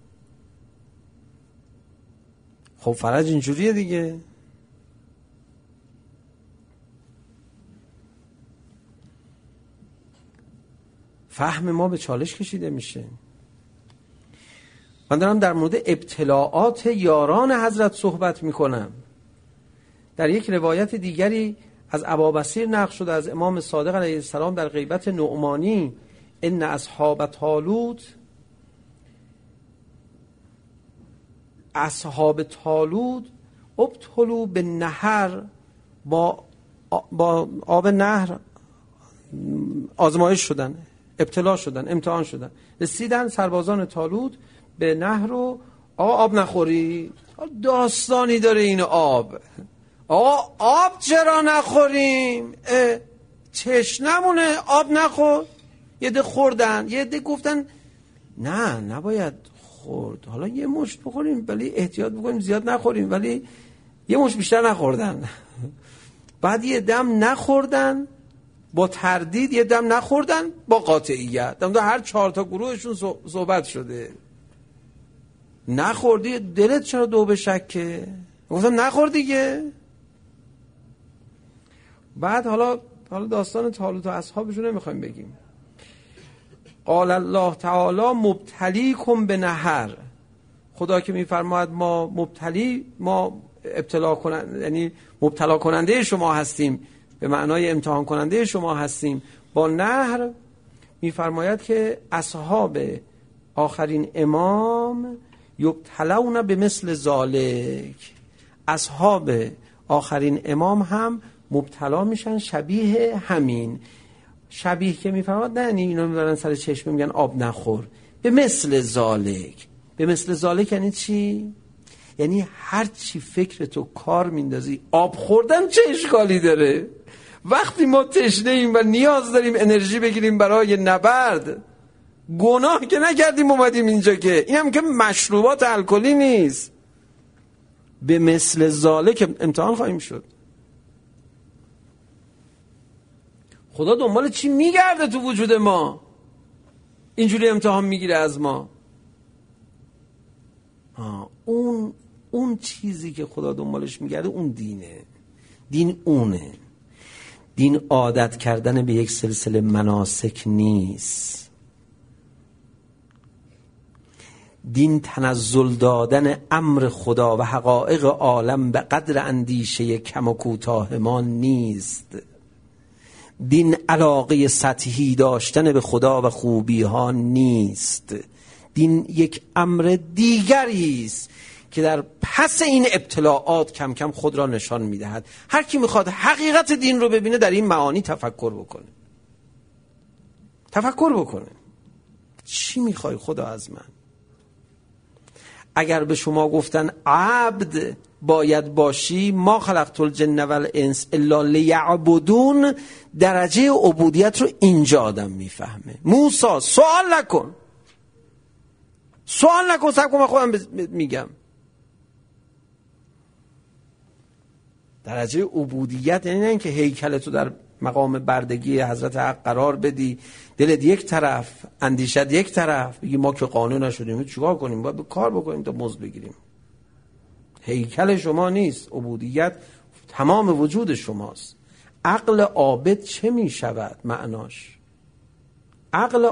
خب فرج اینجوریه دیگه. فهم ما به چالش کشیده میشه. من دارم در مورد ابتلاعات یاران حضرت صحبت میکنم. در یک روایت دیگری از ابابصیر نقل شده از امام صادق علیه السلام در غیبت نعمانی: ان اصحاب طالوت ابتلوا به نهر، با آب نهر آزمایش شدن، ابتلا شدن، امتحان شدن. رسیدن سربازان طالوت به نهر رو: آب نخوری. داستانی داره این آب چرا نخوریم؟ تشنمونه، آب نخور. یه ده خوردن، یه ده گفتن نه نباید خورد، حالا یه مشت بخوریم ولی احتیاط بکنیم زیاد نخوریم، ولی یه مشت بیشتر نخوردن. بعد یه دم نخوردن با تردید، یه دم نخوردن با قاطعیت. هر 4 تا گروهشون صحبت شده. نخوردی دلت چرا دو به شکه؟ گفتم نخور دیگه. بعد حالا داستان طالوت و اصحابشو نمیخوایم بگیم. قال الله تعالی مبتلیکم به نهر. خدا که میفرماید ما ابتلا کننده، یعنی مبتلا کننده شما هستیم، به معنای امتحان کننده شما هستیم با نهر. میفرماید که اصحاب آخرین امام یبتلون به مثل ذالک، اصحاب آخرین امام هم مبتلا میشن شبیه همین. شبیه که میفرماد نه اینو میبرن سر چشم میگن آب نخور. به مثل ذالک. به مثل ذالک یعنی چی؟ یعنی هر چی فکر تو کار میندازی آب خوردن چه اشکالی داره؟ وقتی ما تشنه ایم و نیاز داریم انرژی بگیریم برای نبرد، گناه که نکردیم اومدیم اینجا، که اینم که مشروبات الکلی نیست. به مثل ذالک امتحان خواهیم شد. خدا دنبال چی میگرده تو وجود ما؟ اینجوری امتحان میگیره از ما. اون چیزی که خدا دنبالش میگرده اون دینه. دین اونه. دین عادت کردن به یک سلسله مناسک نیست. دین تنزل دادن امر خدا و حقایق عالم به قدر اندیشه کم و کوتاه ما نیست. دین علاقه سطحی داشتن به خدا و خوبی ها نیست. دین یک امر دیگری است که در پس این ابتلاعات کم کم خود را نشان میدهد. هر کی میخواد حقیقت دین رو ببینه در این معانی تفکر بکنه. چی میخوای خدا از من؟ اگر به شما گفتن عبد باید باشی، ما خلقت الجن والانس الا لیعبدون، درجه عبودیت رو اینجا آدم میفهمه. موسی سوال نکن سب کن، من خودم میگم. درجه عبودیت یعنی نه اینکه هیکلتو در مقام بردگی حضرت حق قرار بدی، دلت یک طرف، اندیشت یک طرف، بگی ما که قانون نشدیم چیکار کنیم، باید کار بکنیم تا مزد بگیریم. هیکل شما نیست. عبودیت تمام وجود شماست. عقل عابد چه می شود معناش؟ عقل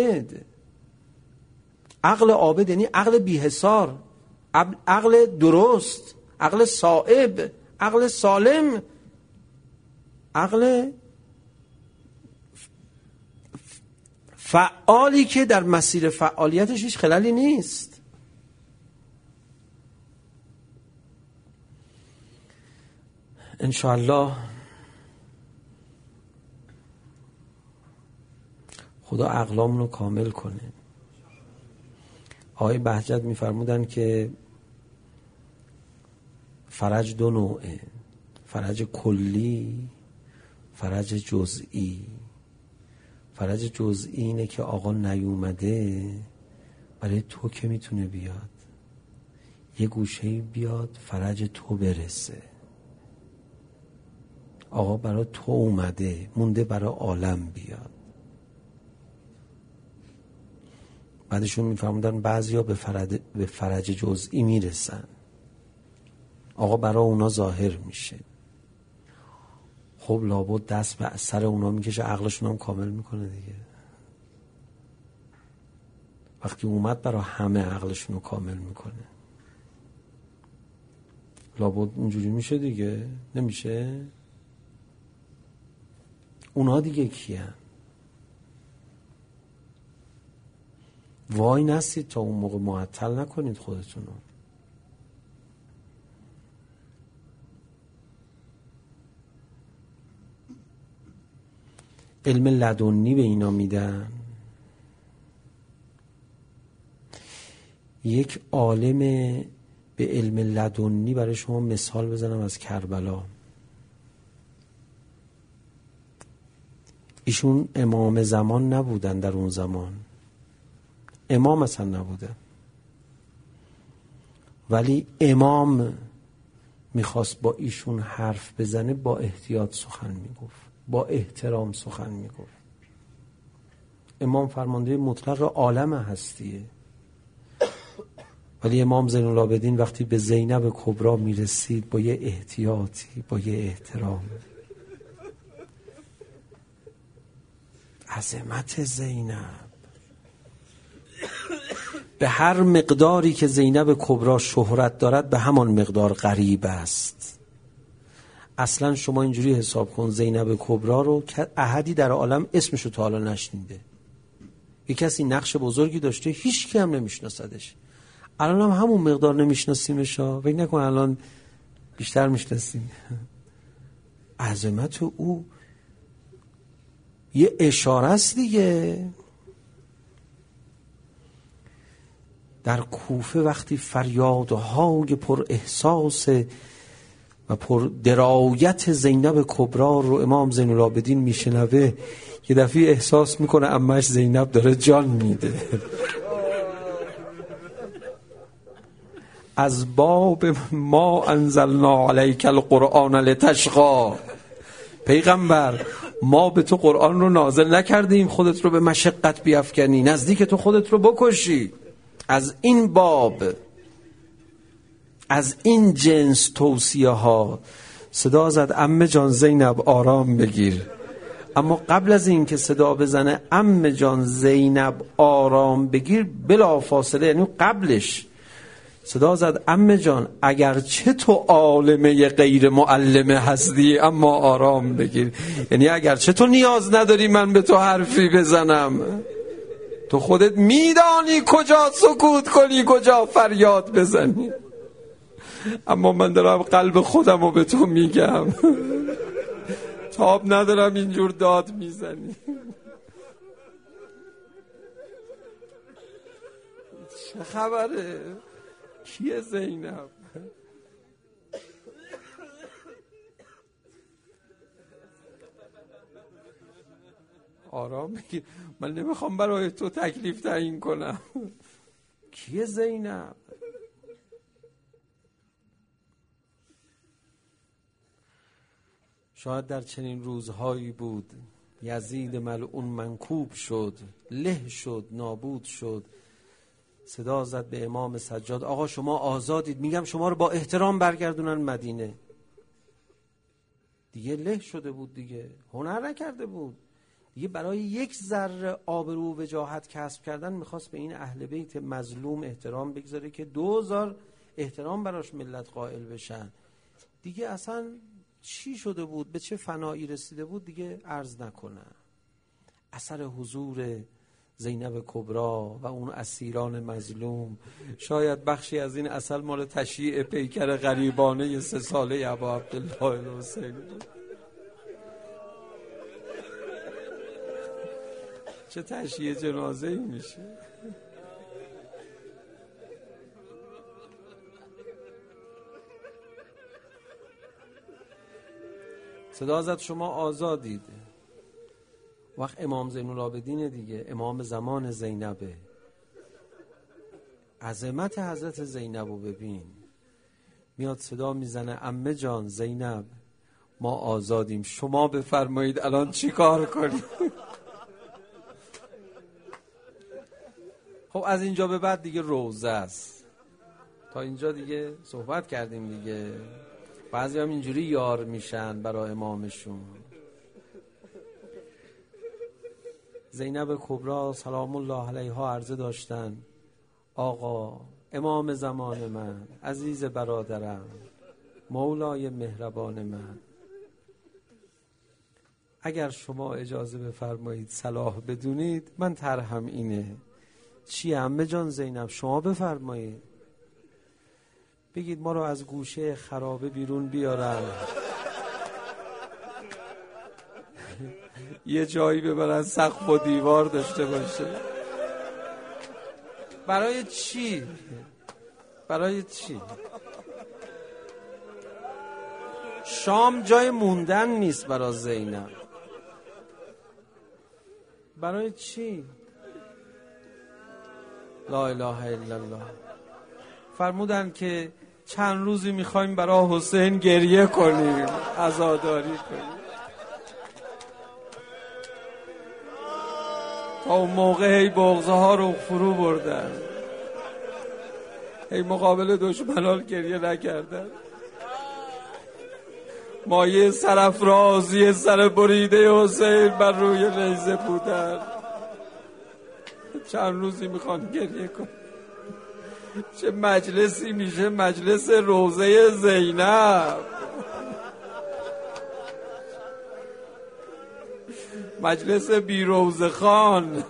عابد یعنی عقل بی‌حصار، عقل درست، عقل صائب، عقل سالم، عقل فعالی که در مسیر فعالیتش هیچ خلالی نیست. انشاءالله خدا عقلامون رو کامل کنه. آقای بهجت میفرمودن که فرج 2 نوعه: فرج کلی، فرج جزئی. فرج جزئی اینه که آقا نیومده، برای تو که میتونه بیاد، یه گوشه‌ای بیاد فرج تو برسه. آقا برای تو اومده، مونده برای عالم بیاد. بعدشون میفرمودن بعضیا به فرج جزئی میرسن، آقا برای اونا ظاهر میشه. خب لابد دست به سر اونا میکشه، عقلشون هم کامل میکنه دیگه. وقتی اومد برای همه عقلشون رو کامل میکنه. لابد اینجوری میشه دیگه؟ نمیشه؟ اونا دیگه کیان؟ وای نستید تا اون موقع معطل نکنید خودتون رو. علم لدنی به اینا میدن. یک عالم به علم لدنی برای شما مثال بزنم از کربلا. ایشون امام زمان نبودن، در اون زمان امام اصلا نبوده، ولی امام میخواست با ایشون حرف بزنه با احتیاط سخن میگفت، با احترام سخن میگفت. امام فرمانده مطلق عالم هستیه، ولی امام زین العابدین وقتی به زینب کبرا میرسید با یه احتیاطی، با یه احترام. عظمت زینب به هر مقداری که زینب کبرا شهرت دارد به همان مقدار غریب است. اصلا شما اینجوری حساب کن زینب کبرا رو که احدی در عالم اسمشو تا حالا نشنیده. یک کسی نقش بزرگی داشته هیچ کی هم نمیشناسدش. الان هم همون مقدار نمیشناسیمش. فکر نکن الان بیشتر میشناسیم. عظمت او یه اشاره است دیگه. در کوفه وقتی فریادهای پر احساس و پر درایت زینب کبرا رو امام زین العابدین میشنوه، یه دفعه احساس میکنه عمه‌اش زینب داره جان میده. از باب ما انزلنا علیک القرآن لتشقی، پیغمبر ما به تو قرآن رو نازل نکردیم خودت رو به مشقت بیفکنی، نزدیک تو خودت رو بکشی. از این باب، از این جنس توصیه ها صدا زد عمه جان زینب آرام بگیر. اما قبل از این که صدا بزنه عمه جان زینب آرام بگیر، بلا فاصله، یعنی قبلش صدا زد عمه جان اگرچه تو عالمه غیر معلمه هستی اما آرام بگیر. یعنی اگرچه تو نیاز نداری من به تو حرفی بزنم، تو خودت میدانی کجا سکوت کنی کجا فریاد بزنی، اما من دارم قلب خودم رو به تو میگم. تاب ندارم اینجور داد میزنی. چه خبره؟ کیه زینب؟ آرام بگیر، من نمیخوام برای تو تکلیف تعیین کنم. کیه زینب؟ شاید در چنین روزهایی بود یزید ملعون منکوب شد، له شد، نابود شد. صدا زد به امام سجاد آقا شما آزادید، میگم شما رو با احترام برگردونن مدینه. دیگه له شده بود، دیگه هنر نکرده بود، دیگه برای یک ذره آبرو و وجاهت کسب کردن میخواست به این اهل بیت مظلوم احترام بگذاره که 2000 احترام براش ملت قائل بشن. دیگه اصلا چی شده بود، به چه فنایی رسیده بود دیگه عرض نکنم. اثر حضور زینب کبرا و اون اسیران مظلوم، شاید بخشی از این اصل مال تشییع پیکر غریبانه 3 ساله ابا عبدالله الحسین. چه تشییع جنازه ای میشه. صدا زد شما آزادید. وقت امام زین العابدین دیگه، امام زمان زینبه. عظمت حضرت زینب رو ببین. میاد صدا میزنه عمه جان زینب ما آزادیم، شما بفرمایید الان چی کار کنیم. خب از اینجا به بعد دیگه روزه است. تا اینجا دیگه صحبت کردیم دیگه. بعضی هم اینجوری یار میشن برای امامشون. زینب کبرا سلام الله علیها عرضه داشتن: آقا، امام زمان من، عزیز برادرم، مولای مهربان من، اگر شما اجازه بفرمایید صلاح بدونید، من طرحم اینه. چی عمه جان زینب؟ شما بفرمایید. بگید ما رو از گوشه خرابه بیرون بیارن، یه جایی ببرن سقف و دیوار داشته باشه. برای چی؟ برای چی؟ شام جای موندن نیست برای زینب. برای چی؟ لا اله الا الله. فرمودن که چند روزی میخوایم برای حسین گریه کنیم، عزاداری کنیم. تا اون موقع هی بغضه ها رو فرو بردن، هی مقابل دشمنان گریه نکردن. مایه سرافرازی سر بریده حسین بر روی نیزه بودن. چند روزی میخوان گریه کن. چه مجلسی میشه مجلس روضه زینب، مجلس بیروزه خان.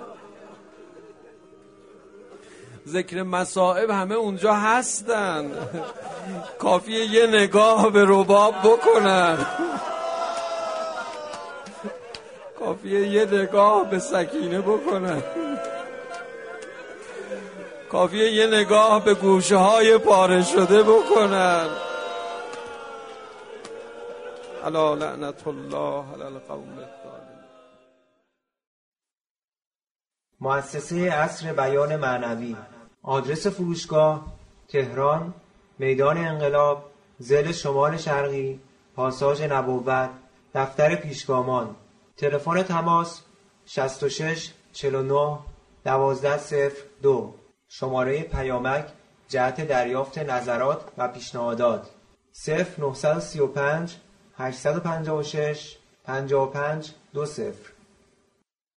ذکر مصائب همه اونجا هستن، کافیه یه نگاه به رباب بکنن، کافیه یه نگاه به سکینه بکنن، کافیه یه نگاه به گوشه های پاره شده بکنن. الا لعنت الله علی القوم الظالمین. مؤسسه عصر بیان معنوی. آدرس فروشگاه: تهران، میدان انقلاب، ضلع شمال شرقی، پاساژ نبوت، دفتر پیشگامان. تلفن تماس 66 49 1202. شماره پیامک جهت دریافت نظرات و پیشنهادات 0935 856 55 20.